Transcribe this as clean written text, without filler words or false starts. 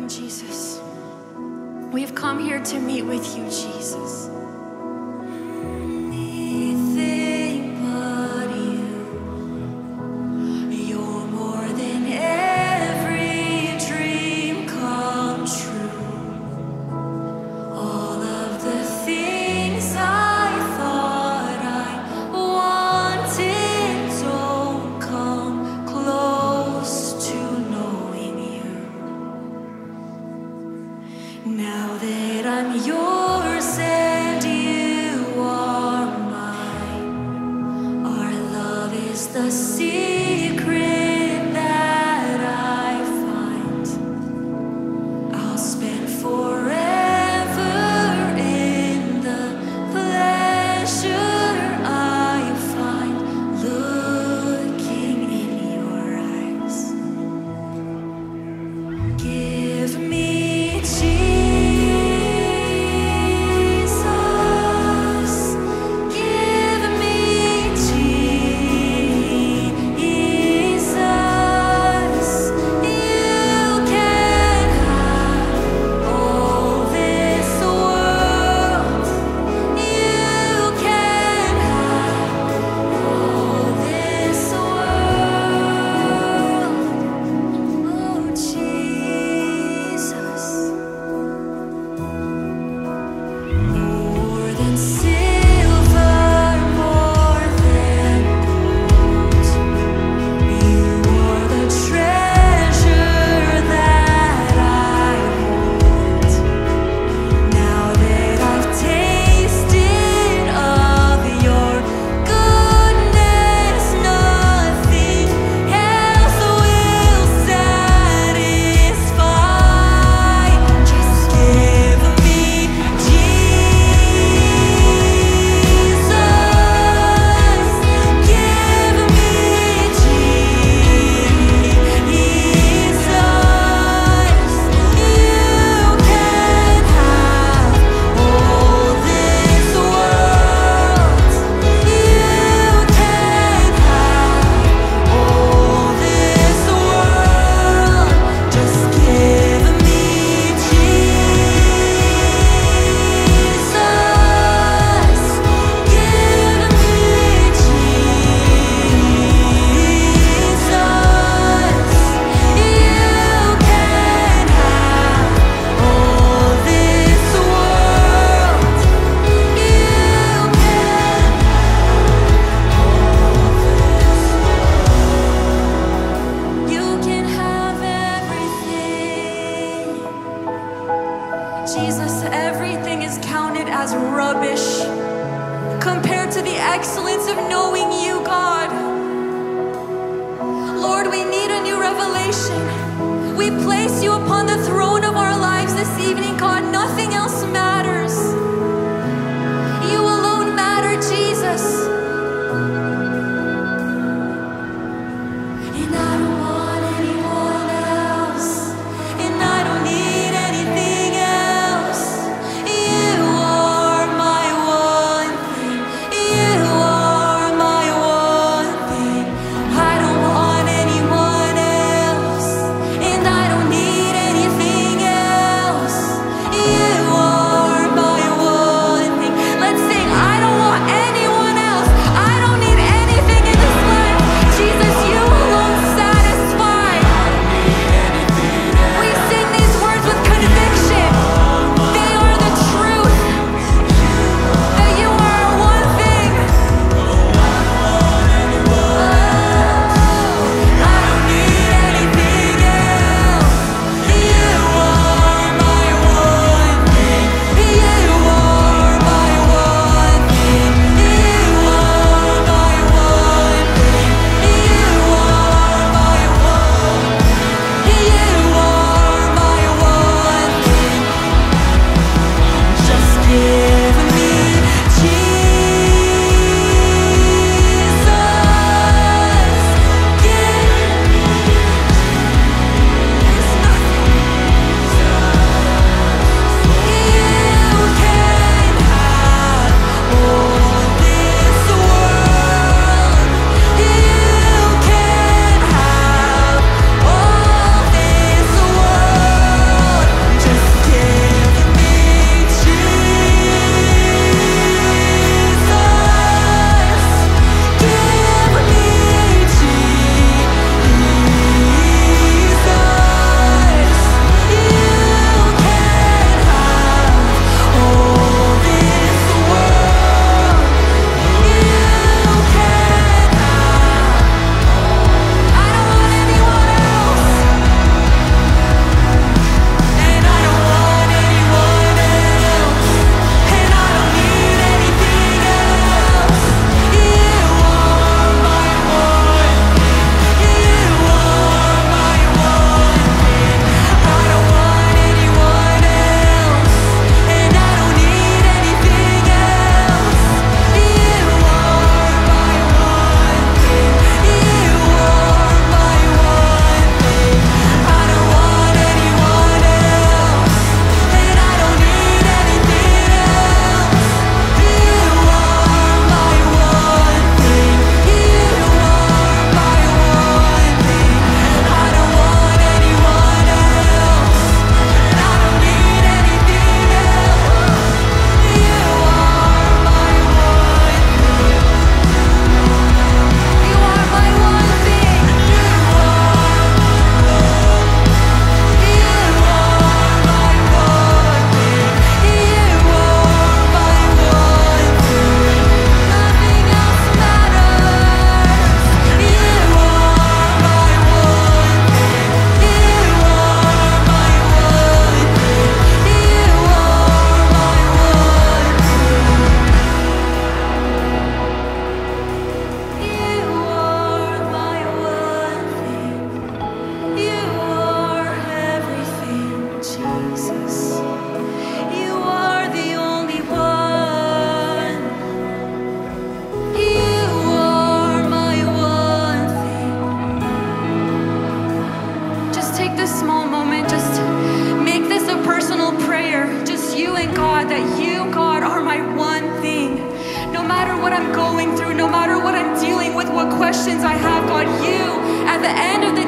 Jesus. We've come here to meet with you, Jesus. Anything but you. You're more than every dream come true. All of the things I thought I wanted don't come close to knowing you. Now that I'm yours and you are mine, our love is the secret that I find. I'll spend forever in the pleasure I find looking in your eyes. Give me Jesus, give me Jesus. You can have all this world. You can have all this world. Oh, Jesus. More than silver, more than gold. You are the treasure that I hold. Now that I've tasted of your goodness, nothing else will satisfy. Just give me Jesus. Give me Jesus. You can have all this world. You can have all this world. Just give me Jesus. Give me Jesus. You can have all this world. You can have everything. Jesus, everything is counted as rubbish compared to the excellence of knowing you, God. Lord, we need a new revelation. We place you upon the throne of our lives this evening, God. Nothing else matters. You alone matter, Jesus. And I don't want anyone else, and I don't need anything else. You are my one thing. You are my one thing. I don't want anyone else, and I don't need anything else. You are questions I have, God, you at the end of the